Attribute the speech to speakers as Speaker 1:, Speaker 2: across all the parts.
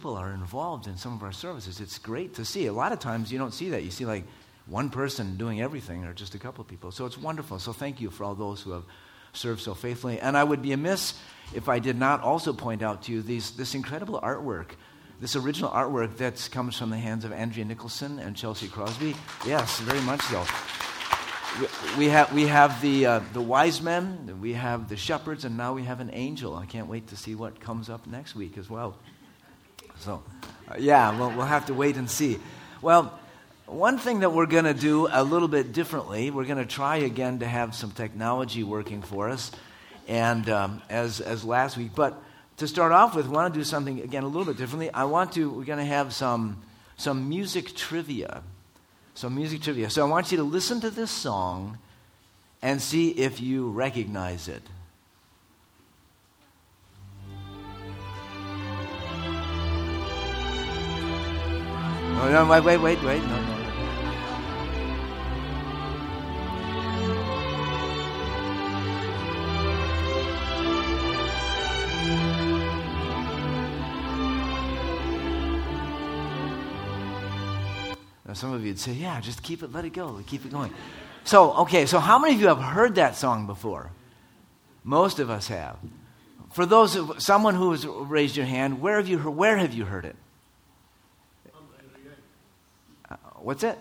Speaker 1: people are involved in some of our services. It's great to see. A lot of times you don't see that. You see like one person doing everything or just a couple of people. So it's wonderful. So thank you for all those who have served so faithfully. And I would be amiss if I did not also point out to you this incredible artwork, this original artwork that comes from the hands of Andrea Nicholson and Chelsea Crosby. Yes, very much so. We have the wise men, we have the shepherds, and now we have an angel. I can't wait to see what comes up next week as well. So, we'll have to wait and see. Well, one thing that we're going to do a little bit differently, we're going to try again to have some technology working for us, and as last week. But to start off with, we want to do something again a little bit differently. We're going to have some music trivia. Some music trivia. So I want you to listen to this song and see if you recognize it. No, wait. No. Some of you would say, yeah, just keep it, let it go, keep it going. So how many of you have heard that song before? Most of us have. For someone who has raised your hand, where have you heard it? What's it?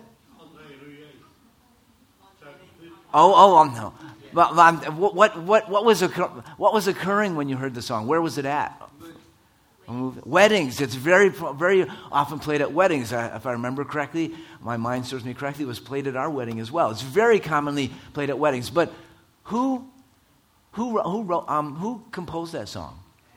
Speaker 1: No. What was occurring when you heard the song? Where was it at? Weddings. It's very, very often played at weddings. If I remember correctly, my mind serves me correctly, it was played at our wedding as well. It's very commonly played at weddings. But who composed that song?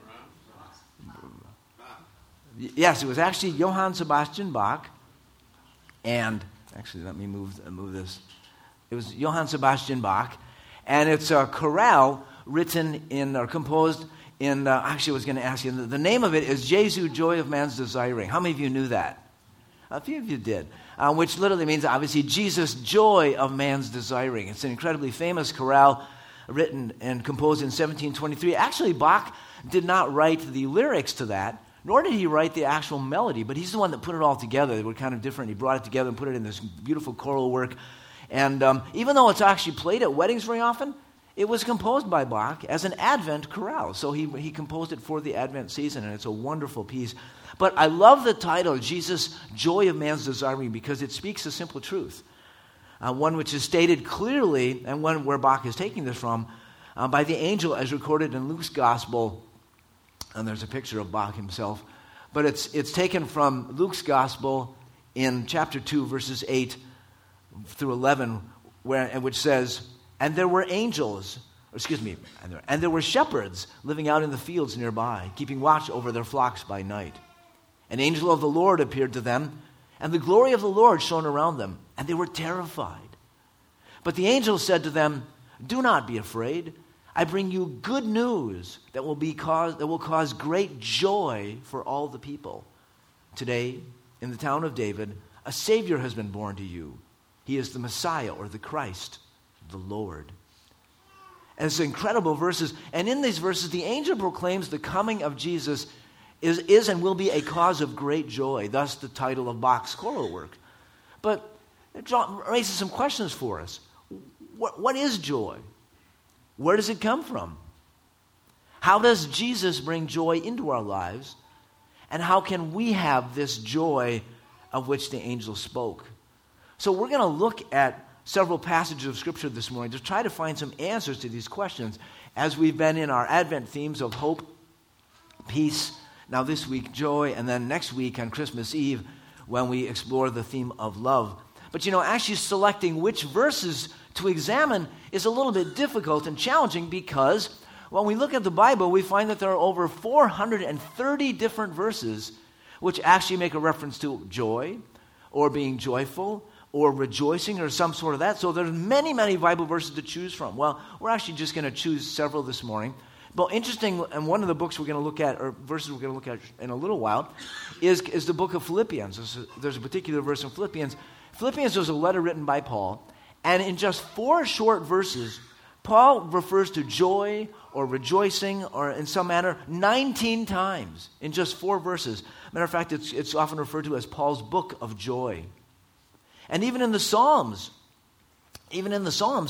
Speaker 1: Yes, it was actually Johann Sebastian Bach. And actually, let me move this. It was Johann Sebastian Bach, and it's a chorale composed in. Actually, I was going to ask you. The name of it is Jesu, Joy of Man's Desiring. How many of you knew that? A few of you did, which literally means obviously Jesus, Joy of Man's Desiring. It's an incredibly famous chorale written and composed in 1723. Actually, Bach did not write the lyrics to that, nor did he write the actual melody, but he's the one that put it all together. They were kind of different. He brought it together and put it in this beautiful choral work. And even though it's actually played at weddings very often, it was composed by Bach as an Advent chorale. So he composed it for the Advent season, and it's a wonderful piece. But I love the title, Jesus, Joy of Man's Desiring, because it speaks a simple truth. One which is stated clearly, and one where Bach is taking this from, by the angel as recorded in Luke's Gospel. And there's a picture of Bach himself. But it's taken from Luke's Gospel in chapter 2, verses 8 through 11, which says, and there were shepherds living out in the fields nearby, keeping watch over their flocks by night. An angel of the Lord appeared to them, and the glory of the Lord shone around them, and they were terrified. But the angel said to them, do not be afraid. I bring you good news that will cause great joy for all the people. Today, in the town of David, a Savior has been born to you. He is the Messiah, or the Christ, the Lord. And it's incredible verses. And in these verses, the angel proclaims the coming of Jesus is and will be a cause of great joy. Thus, the title of Bach's choral work. But it raises some questions for us. What is joy? Where does it come from? How does Jesus bring joy into our lives? And how can we have this joy of which the angel spoke? So we're going to look at several passages of Scripture this morning to try to find some answers to these questions as we've been in our Advent themes of hope, peace, now this week joy, and then next week on Christmas Eve when we explore the theme of love. But actually selecting which verses to examine is a little bit difficult and challenging because when we look at the Bible, we find that there are over 430 different verses which actually make a reference to joy or being joyful or rejoicing or some sort of that. So there's many, many Bible verses to choose from. Well, we're actually just going to choose several this morning. But interesting, and one of the books we're going to look at, or verses we're going to look at in a little while, is the book of Philippians. There's a particular verse in Philippians. Philippians was a letter written by Paul, and in just 4 short verses, Paul refers to joy or rejoicing or in some manner 19 times in just 4 verses. Matter of fact, it's often referred to as Paul's book of joy. And even in the Psalms, and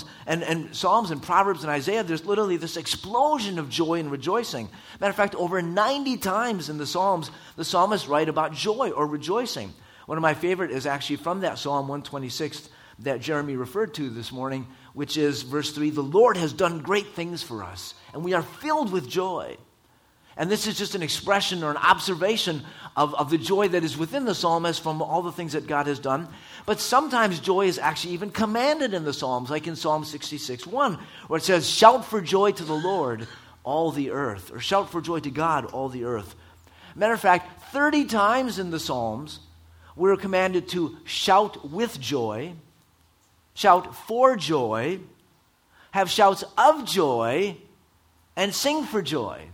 Speaker 1: Psalms and Proverbs and Isaiah, there's literally this explosion of joy and rejoicing. Matter of fact, over 90 times in the Psalms, the psalmists write about joy or rejoicing. One of my favorite is actually from that Psalm 126 that Jeremy referred to this morning, which is verse 3, "The Lord has done great things for us, and we are filled with joy." And this is just an expression or an observation of the joy that is within the psalmist from all the things that God has done. But sometimes joy is actually even commanded in the Psalms, like in Psalm 66:1, where it says, "Shout for joy to the Lord, all the earth," or "Shout for joy to God, all the earth." Matter of fact, 30 times in the Psalms, we're commanded to shout with joy, shout for joy, have shouts of joy, and sing for joy.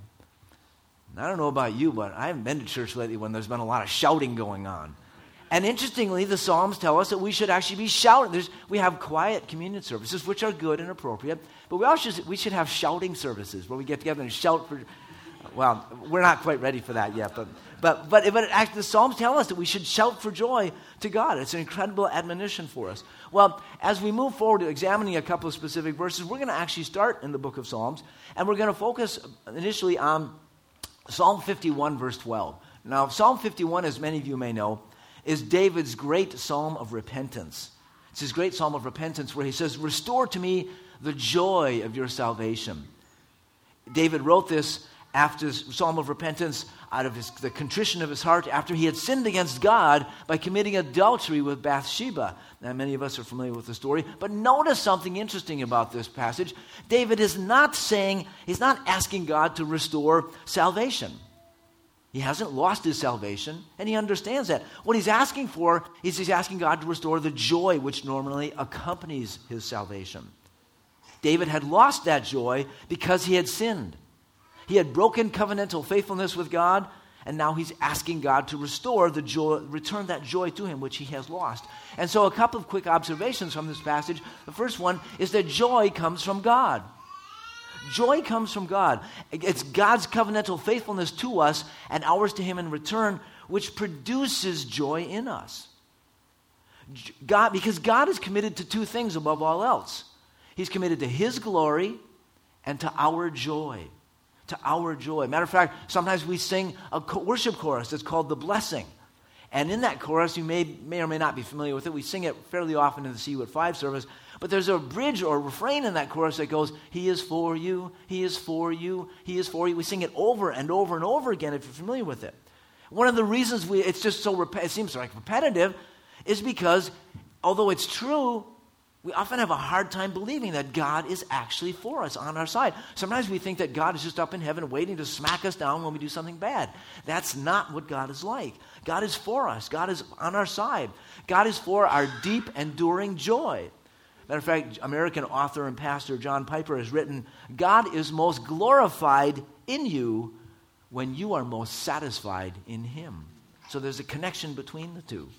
Speaker 1: I don't know about you, but I haven't been to church lately when there's been a lot of shouting going on. And interestingly, the Psalms tell us that we should actually be shouting. We have quiet communion services, which are good and appropriate, but we should have shouting services where we get together and shout for. Well, we're not quite ready for that yet, but actually, the Psalms tell us that we should shout for joy to God. It's an incredible admonition for us. Well, as we move forward to examining a couple of specific verses, we're going to actually start in the book of Psalms, and we're going to focus initially on Psalm 51, verse 12. Now, Psalm 51, as many of you may know, is David's great psalm of repentance. It's his great psalm of repentance where he says, "Restore to me the joy of your salvation." David wrote this after his psalm of repentance out of the contrition of his heart after he had sinned against God by committing adultery with Bathsheba. Now, many of us are familiar with the story, but notice something interesting about this passage. David is not asking God to restore salvation. He hasn't lost his salvation, and he understands that. What he's asking for is he's asking God to restore the joy which normally accompanies his salvation. David had lost that joy because he had sinned. He had broken covenantal faithfulness with God, and now he's asking God to restore the joy, return that joy to him, which he has lost. And so a couple of quick observations from this passage. The first one is that joy comes from God. Joy comes from God. It's God's covenantal faithfulness to us and ours to him in return, which produces joy in us. Because God is committed to 2 things above all else. He's committed to his glory and to our joy. To our joy. Matter of fact, sometimes we sing a worship chorus that's called The Blessing. And in that chorus, you may or may not be familiar with it. We sing it fairly often in the CU at 5 service. But there's a bridge or refrain in that chorus that goes, "He is for you, he is for you, he is for you." We sing it over and over and over again if you're familiar with it. One of the reasons it's just so it seems like repetitive is because, although it's true, we often have a hard time believing that God is actually for us, on our side. Sometimes we think that God is just up in heaven waiting to smack us down when we do something bad. That's not what God is like. God is for us. God is on our side. God is for our deep, enduring joy. Matter of fact, American author and pastor John Piper has written, "God is most glorified in you when you are most satisfied in him." So there's a connection between the two.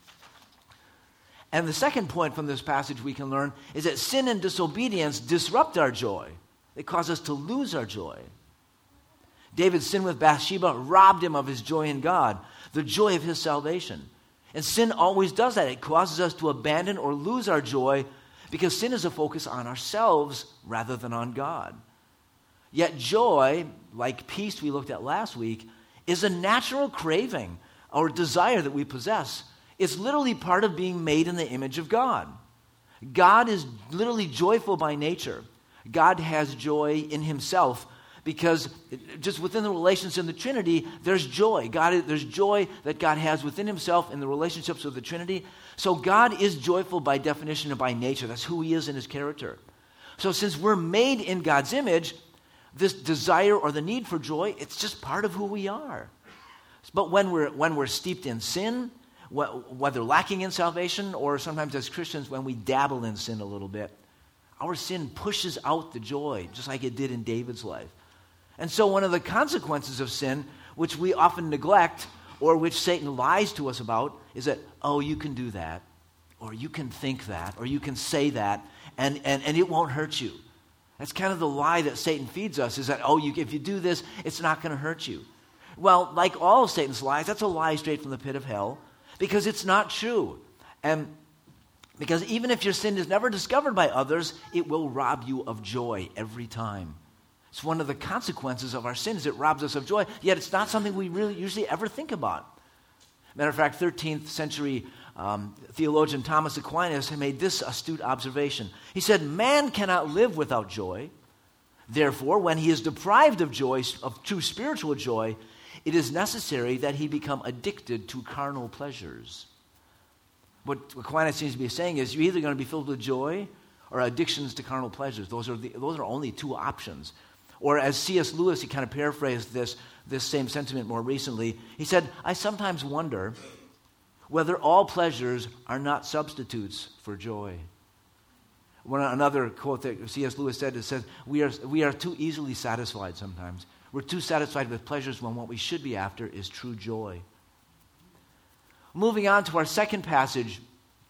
Speaker 1: And the second point from this passage we can learn is that sin and disobedience disrupt our joy. They cause us to lose our joy. David's sin with Bathsheba robbed him of his joy in God, the joy of his salvation. And sin always does that. It causes us to abandon or lose our joy because sin is a focus on ourselves rather than on God. Yet joy, like peace we looked at last week, is a natural craving or desire that we possess. It's literally part of being made in the image of God. God is literally joyful by nature. God has joy in himself because just within the relations in the Trinity, there's joy. There's joy that God has within himself in the relationships of the Trinity. So God is joyful by definition and by nature. That's who he is in his character. So since we're made in God's image, this desire or the need for joy, it's just part of who we are. But when we're steeped in sin, whether lacking in salvation or sometimes as Christians when we dabble in sin a little bit, our sin pushes out the joy, just like it did in David's life. And so one of the consequences of sin, which we often neglect or which Satan lies to us about, is that, oh, you can do that, or you can think that, or you can say that, and it won't hurt you. That's kind of the lie that Satan feeds us, is that, if you do this, it's not going to hurt you. Well, like all of Satan's lies, that's a lie straight from the pit of hell, because it's not true. And because even if your sin is never discovered by others, it will rob you of joy every time. It's one of the consequences of our sins. It robs us of joy, yet it's not something we really usually ever think about. Matter of fact, 13th century theologian Thomas Aquinas made this astute observation. He said, man cannot live without joy. Therefore, when he is deprived of joy, of true spiritual joy, it is necessary that he become addicted to carnal pleasures. What Aquinas seems to be saying is you're either going to be filled with joy or addictions to carnal pleasures. Those are only two options. Or as C.S. Lewis, he kind of paraphrased this same sentiment more recently. He said, I sometimes wonder whether all pleasures are not substitutes for joy. Another quote that C.S. Lewis said, it says, we are too easily satisfied sometimes. We're too satisfied with pleasures when what we should be after is true joy. Moving on to our second passage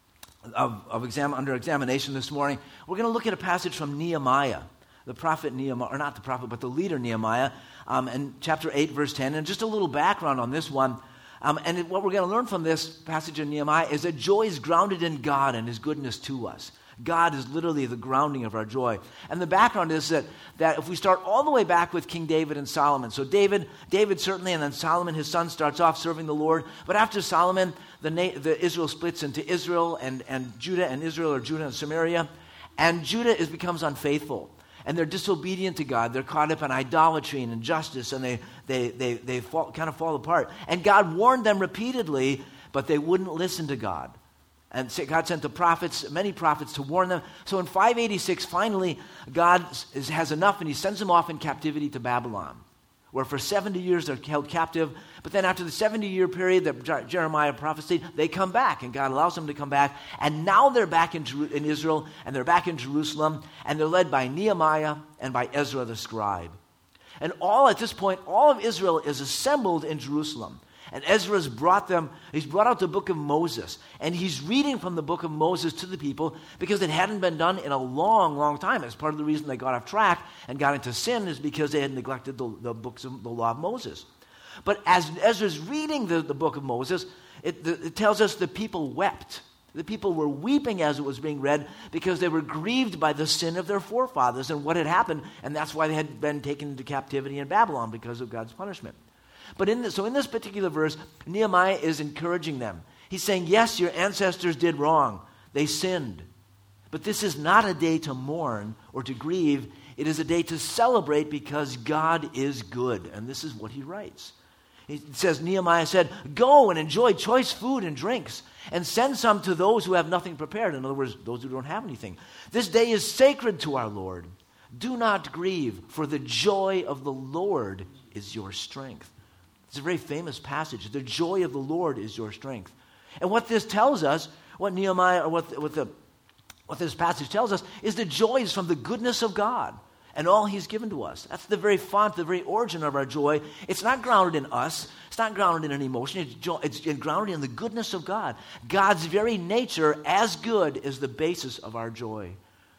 Speaker 1: under examination this morning, we're going to look at a passage from Nehemiah. The prophet Nehemiah, or not the prophet, but the leader Nehemiah, in chapter 8, verse 10. And just a little background on this one. And what we're going to learn from this passage in Nehemiah is that joy is grounded in God and His goodness to us. God is literally the grounding of our joy. And the background is that if we start all the way back with King David and Solomon, so David certainly, and then Solomon, his son, starts off serving the Lord. But after Solomon, the Israel splits into Israel and Judah and Israel, or Judah and Samaria. And Judah becomes unfaithful. And they're disobedient to God. They're caught up in idolatry and injustice, and they kind of fall apart. And God warned them repeatedly, but they wouldn't listen to God. And God sent the prophets, many prophets, to warn them. So in 586, finally, God has enough, and He sends them off in captivity to Babylon, where for 70 years they're held captive. But then after the 70-year period that Jeremiah prophesied, they come back, and God allows them to come back. And now they're back in Israel, and they're back in Jerusalem, and they're led by Nehemiah and by Ezra the scribe. And at this point, all of Israel is assembled in Jerusalem. And Ezra's brought out the book of Moses. And he's reading from the book of Moses to the people because it hadn't been done in a long, long time. It's part of the reason they got off track and got into sin is because they had neglected the books of the law of Moses. But as Ezra's reading the book of Moses, it tells us the people wept. The people were weeping as it was being read because they were grieved by the sin of their forefathers and what had happened. And that's why they had been taken into captivity in Babylon because of God's punishment. But in this particular verse, Nehemiah is encouraging them. He's saying, yes, your ancestors did wrong. They sinned. But this is not a day to mourn or to grieve. It is a day to celebrate because God is good. And this is what he writes. He says, Nehemiah said, go and enjoy choice food and drinks, and send some to those who have nothing prepared. In other words, those who don't have anything. This day is sacred to our Lord. Do not grieve, for the joy of the Lord is your strength. It's a very famous passage. The joy of the Lord is your strength. And what this tells us, what Nehemiah, or what this passage tells us, is the joy is from the goodness of God and all He's given to us. That's the very font, the very origin of our joy. It's not grounded in us. It's not grounded in an emotion. It's grounded in the goodness of God. God's very nature, as good, is the basis of our joy.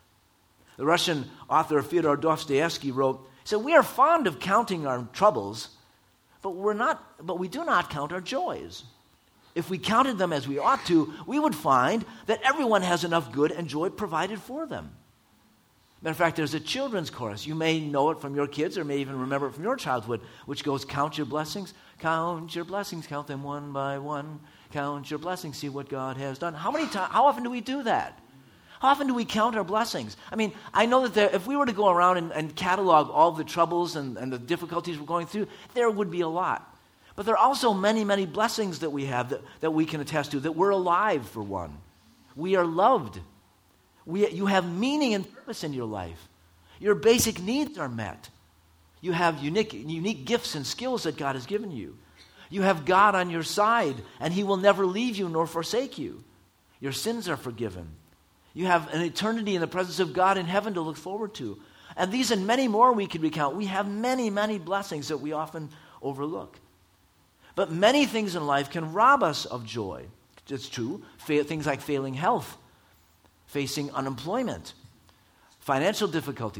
Speaker 1: The Russian author Fyodor Dostoevsky wrote, he said, we are fond of counting our troubles, but we do not count our joys. If we counted them as we ought to, we would find that everyone has enough good and joy provided for them. Matter of fact, there's a children's chorus. You may know it from your kids or may even remember it from your childhood, which goes, count your blessings, count them one by one. Count your blessings, see what God has done. How often do we do that? How often do we count our blessings? I mean, I know that if we were to go around and catalog all the troubles and the difficulties we're going through, there would be a lot. But there are also many, many blessings that we have that we can attest to, that we're alive, for one. We are loved. You have meaning and purpose in your life. Your basic needs are met. You have unique gifts and skills that God has given you. You have God on your side, and He will never leave you nor forsake you. Your sins are forgiven. You have an eternity in the presence of God in heaven to look forward to. And these and many more we could recount. We have many, many blessings that we often overlook. But many things in life can rob us of joy. It's true. Things like failing health, facing unemployment, financial difficulties,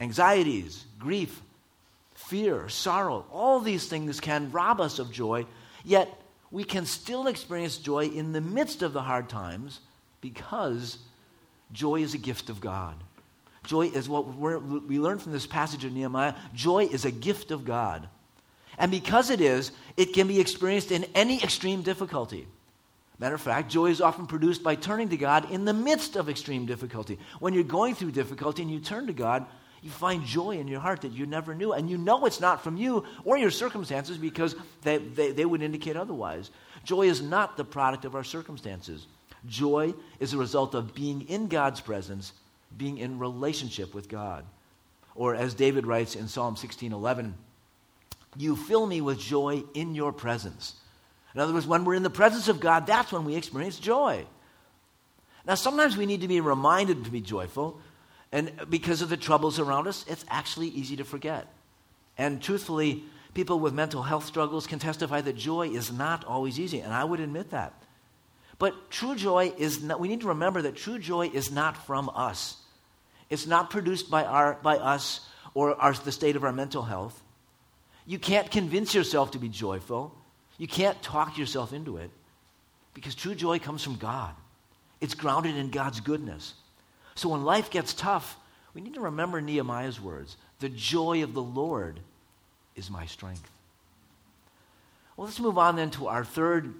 Speaker 1: anxieties, grief, fear, sorrow, all these things can rob us of joy, yet we can still experience joy in the midst of the hard times because joy is a gift of God. Joy is what we learn from this passage of Nehemiah. Joy is a gift of God. And because it is, it can be experienced in any extreme difficulty. Matter of fact, joy is often produced by turning to God in the midst of extreme difficulty. When you're going through difficulty and you turn to God, you find joy in your heart that you never knew. And you know it's not from you or your circumstances because they would indicate otherwise. Joy is not the product of our circumstances. Joy is a result of being in God's presence, being in relationship with God. Or as David writes in Psalm 16:11, you fill me with joy in your presence. In other words, when we're in the presence of God, that's when we experience joy. Now, sometimes we need to be reminded to be joyful, and because of the troubles around us, it's actually easy to forget. And truthfully, people with mental health struggles can testify that joy is not always easy, and I would admit that. But true joy is not, we need to remember that true joy is not from us. It's not produced by us or the state of our mental health. You can't convince yourself to be joyful. You can't talk yourself into it because true joy comes from God. It's grounded in God's goodness. So when life gets tough, we need to remember Nehemiah's words. The joy of the Lord is my strength. Well, let's move on then to our third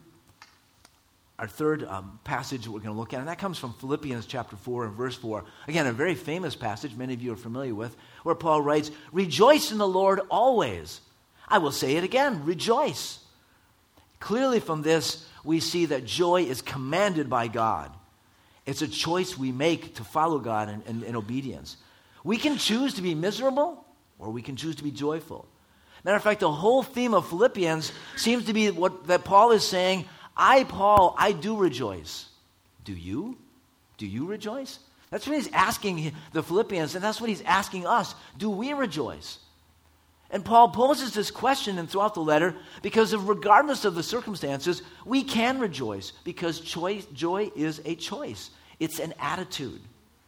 Speaker 1: passage that we're going to look at, and that comes from Philippians chapter 4 and verse 4. Again, a very famous passage many of you are familiar with, where Paul writes, rejoice in the Lord always. I will say it again, rejoice. Clearly from this, we see that joy is commanded by God. It's a choice we make to follow God in obedience. We can choose to be miserable, or we can choose to be joyful. Matter of fact, the whole theme of Philippians seems to be that Paul is saying, Paul, I do rejoice. Do you? Do you rejoice? That's what he's asking the Philippians, and that's what he's asking us. Do we rejoice? And Paul poses this question throughout the letter because regardless of the circumstances, we can rejoice because joy is a choice. It's an attitude.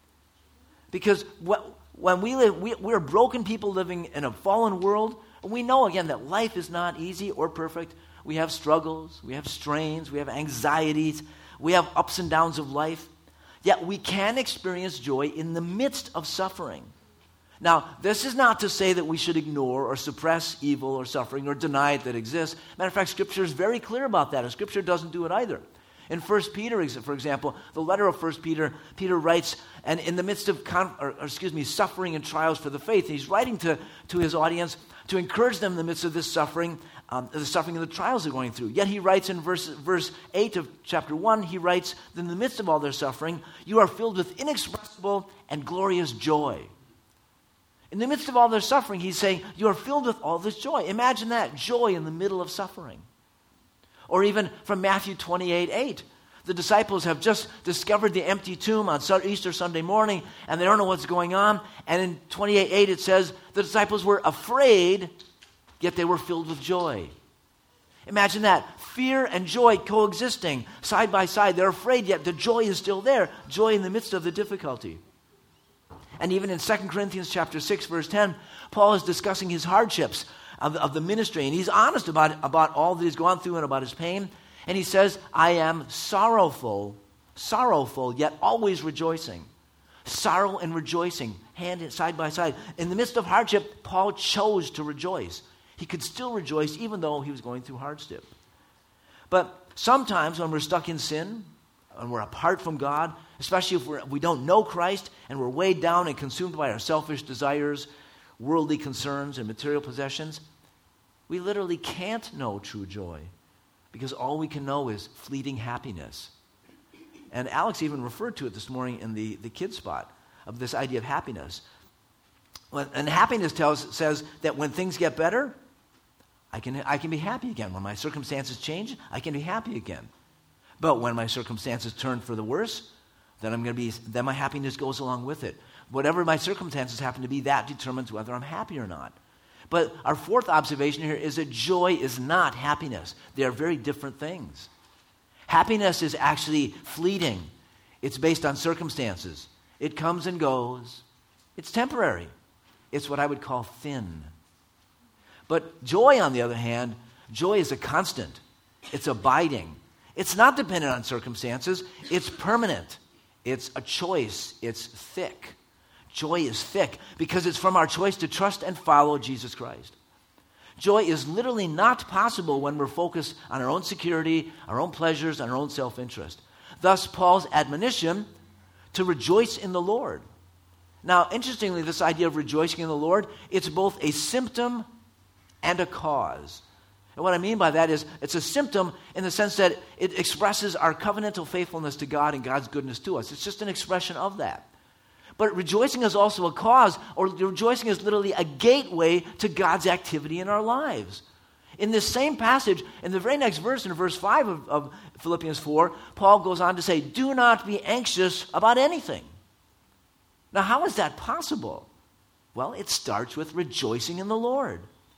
Speaker 1: Because when we live, we're broken people living in a fallen world. And we know, again, that life is not easy or perfect. We have struggles, we have strains, we have anxieties, we have ups and downs of life. Yet we can experience joy in the midst of suffering. Now, this is not to say that we should ignore or suppress evil or suffering or deny it that exists. Matter of fact, Scripture is very clear about that, and Scripture doesn't do it either. In 1 Peter, for example, the letter of 1 Peter, Peter writes, and in the midst of suffering and trials for the faith, he's writing to his audience to encourage them in the midst of this suffering, the suffering and the trials they're going through. Yet he writes in verse 8 of chapter 1, he writes, in the midst of all their suffering, you are filled with inexpressible and glorious joy. In the midst of all their suffering, he's saying, you are filled with all this joy. Imagine that, joy in the middle of suffering. Or even from Matthew 28:8. The disciples have just discovered the empty tomb on Easter Sunday morning, and they don't know what's going on. And in 28:8 it says, the disciples were afraid, yet they were filled with joy. Imagine that, fear and joy coexisting side by side. They're afraid, yet the joy is still there. Joy in the midst of the difficulty. And even in 2 Corinthians chapter 6, verse 10, Paul is discussing his hardships of the ministry. And he's honest about all that he's gone through and about his pain. And he says, I am sorrowful, yet always rejoicing. Sorrow and rejoicing, side by side. In the midst of hardship, Paul chose to rejoice. He could still rejoice even though he was going through hardship. But sometimes when we're stuck in sin, and we're apart from God, especially if we don't know Christ and we're weighed down and consumed by our selfish desires, worldly concerns, and material possessions, we literally can't know true joy because all we can know is fleeting happiness. And Alex even referred to it this morning in the kids spot of this idea of happiness. And happiness says that when things get better, I can be happy again. When my circumstances change, I can be happy again. But when my circumstances turn for the worse, then my happiness goes along with it. Whatever my circumstances happen to be, that determines whether I'm happy or not. But our fourth observation here is that joy is not happiness. They are very different things. Happiness is actually fleeting. It's based on circumstances. It comes and goes. It's temporary. it's what I would call thin. But joy, on the other hand, joy is a constant. It's abiding. It's not dependent on circumstances. It's permanent. It's a choice. It's thick. Joy is thick because it's from our choice to trust and follow Jesus Christ. Joy is literally not possible when we're focused on our own security, our own pleasures, and our own self-interest. Thus, Paul's admonition to rejoice in the Lord. Now, interestingly, this idea of rejoicing in the Lord, it's both a symptom and a cause. And what I mean by that is it's a symptom in the sense that it expresses our covenantal faithfulness to God and God's goodness to us. It's just an expression of that. But rejoicing is also a cause, or rejoicing is literally a gateway to God's activity in our lives. In this same passage, in the very next verse, in verse 5 of Philippians 4, Paul goes on to say, do not be anxious about anything. Now, how is that possible? Well, it starts with rejoicing in the Lord.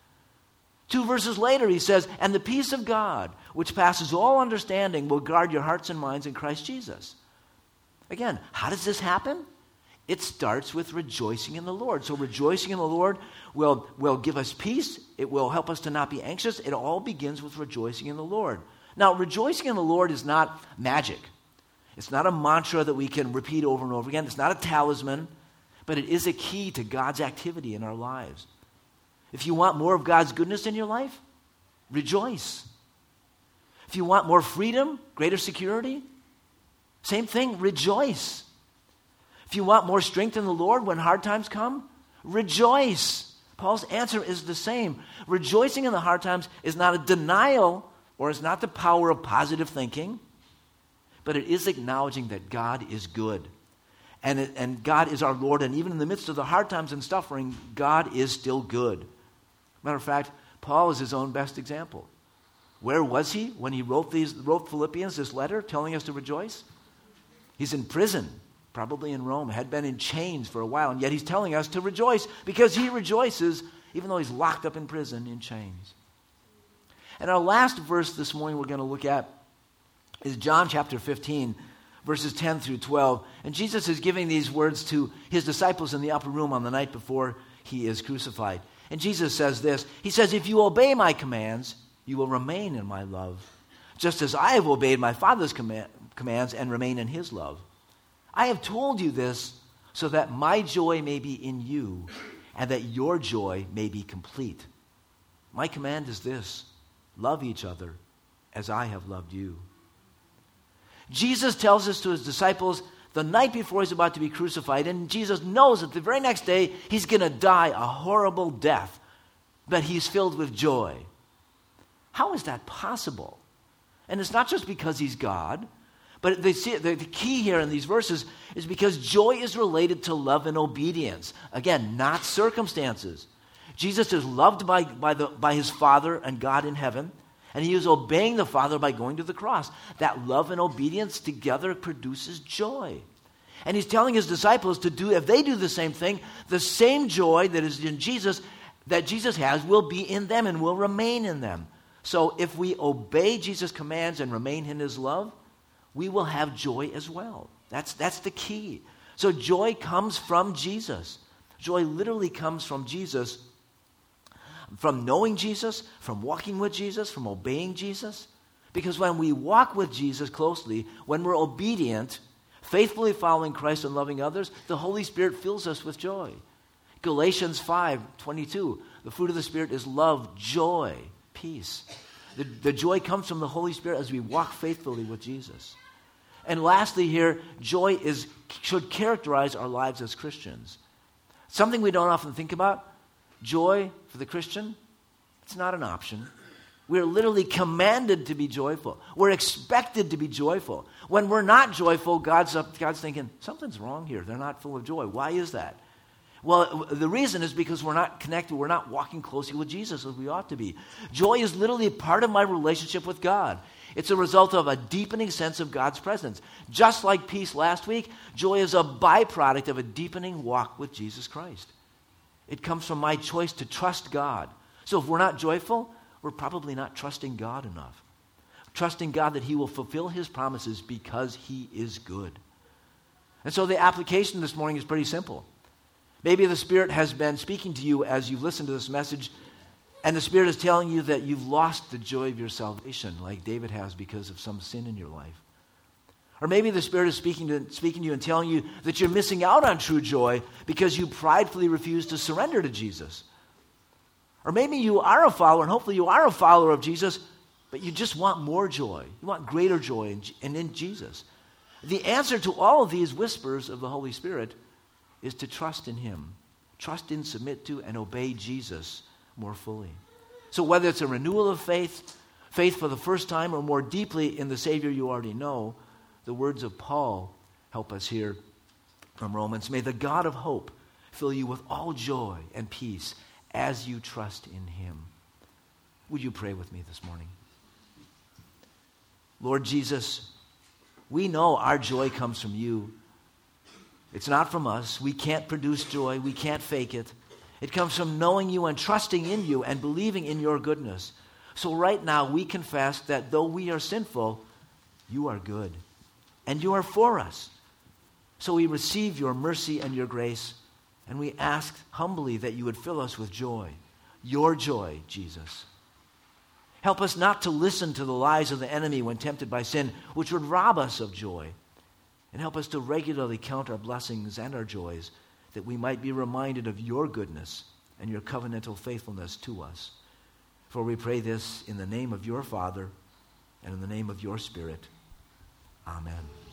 Speaker 1: 2 verses later, he says, and the peace of God, which passes all understanding, will guard your hearts and minds in Christ Jesus. Again, how does this happen? It starts with rejoicing in the Lord. So rejoicing in the Lord will give us peace. It will help us to not be anxious. It all begins with rejoicing in the Lord. Now, rejoicing in the Lord is not magic. It's not a mantra that we can repeat over and over again. It's not a talisman, but it is a key to God's activity in our lives. If you want more of God's goodness in your life, rejoice. If you want more freedom, greater security, same thing, rejoice. If you want more strength in the Lord when hard times come, rejoice. Paul's answer is the same. Rejoicing in the hard times is not a denial, or is not the power of positive thinking, but it is acknowledging that God is good. And God is our Lord, and even in the midst of the hard times and suffering, God is still good. Matter of fact, Paul is his own best example. Where was he when he wrote Philippians, this letter, telling us to rejoice? He's in prison, probably in Rome, had been in chains for a while, and yet he's telling us to rejoice because he rejoices even though he's locked up in prison in chains. And our last verse this morning we're going to look at is John chapter 15, verses 10 through 12. And Jesus is giving these words to his disciples in the upper room on the night before he is crucified. And Jesus says this, he says, if you obey my commands, you will remain in my love, just as I have obeyed my Father's commands and remain in his love. I have told you this so that my joy may be in you and that your joy may be complete. My command is this, love each other as I have loved you. Jesus tells this to his disciples the night before he's about to be crucified, and Jesus knows that the very next day he's going to die a horrible death, but he's filled with joy. How is that possible? And it's not just because he's God, but the key here in these verses is because joy is related to love and obedience. Again, not circumstances. Jesus is loved by his Father and God in heaven, and he is obeying the Father by going to the cross. That love and obedience together produces joy. And he's telling his disciples to do, if they do the same thing, the same joy that is in Jesus, that Jesus has, will be in them and will remain in them. So if we obey Jesus' commands and remain in his love, we will have joy as well. That's the key. So joy comes from Jesus. Joy literally comes from Jesus, from knowing Jesus, from walking with Jesus, from obeying Jesus. Because when we walk with Jesus closely, when we're obedient, faithfully following Christ and loving others, the Holy Spirit fills us with joy. Galatians 5:22, the fruit of the Spirit is love, joy, peace. The joy comes from the Holy Spirit as we walk faithfully with Jesus. And lastly here, joy should characterize our lives as Christians. Something we don't often think about, joy for the Christian, it's not an option. We're literally commanded to be joyful. We're expected to be joyful. When we're not joyful, God's thinking, something's wrong here. They're not full of joy. Why is that? Well, the reason is because we're not connected. We're not walking closely with Jesus as we ought to be. Joy is literally part of my relationship with God. It's a result of a deepening sense of God's presence. Just like peace last week, joy is a byproduct of a deepening walk with Jesus Christ. It comes from my choice to trust God. So if we're not joyful, we're probably not trusting God enough. Trusting God that he will fulfill his promises because he is good. And so the application this morning is pretty simple. Maybe the Spirit has been speaking to you as you've listened to this message, and the Spirit is telling you that you've lost the joy of your salvation, like David has because of some sin in your life. Or maybe the Spirit is speaking to you and telling you that you're missing out on true joy because you pridefully refuse to surrender to Jesus. Or maybe you are a follower, and hopefully you are a follower of Jesus, but you just want more joy. You want greater joy in Jesus. The answer to all of these whispers of the Holy Spirit is to trust in Him. Trust in, submit to, and obey Jesus more fully. So whether it's a renewal of faith, faith for the first time, or more deeply in the Savior you already know, the words of Paul help us here from Romans. May the God of hope fill you with all joy and peace as you trust in Him. Would you pray with me this morning? Lord Jesus, we know our joy comes from you. It's not from us. We can't produce joy. We can't fake it. It comes from knowing you and trusting in you and believing in your goodness. So right now we confess that though we are sinful, you are good and you are for us. So we receive your mercy and your grace, and we ask humbly that you would fill us with joy, your joy, Jesus. Help us not to listen to the lies of the enemy when tempted by sin, which would rob us of joy. And help us to regularly count our blessings and our joys, that we might be reminded of your goodness and your covenantal faithfulness to us. For we pray this in the name of your Father and in the name of your Spirit. Amen.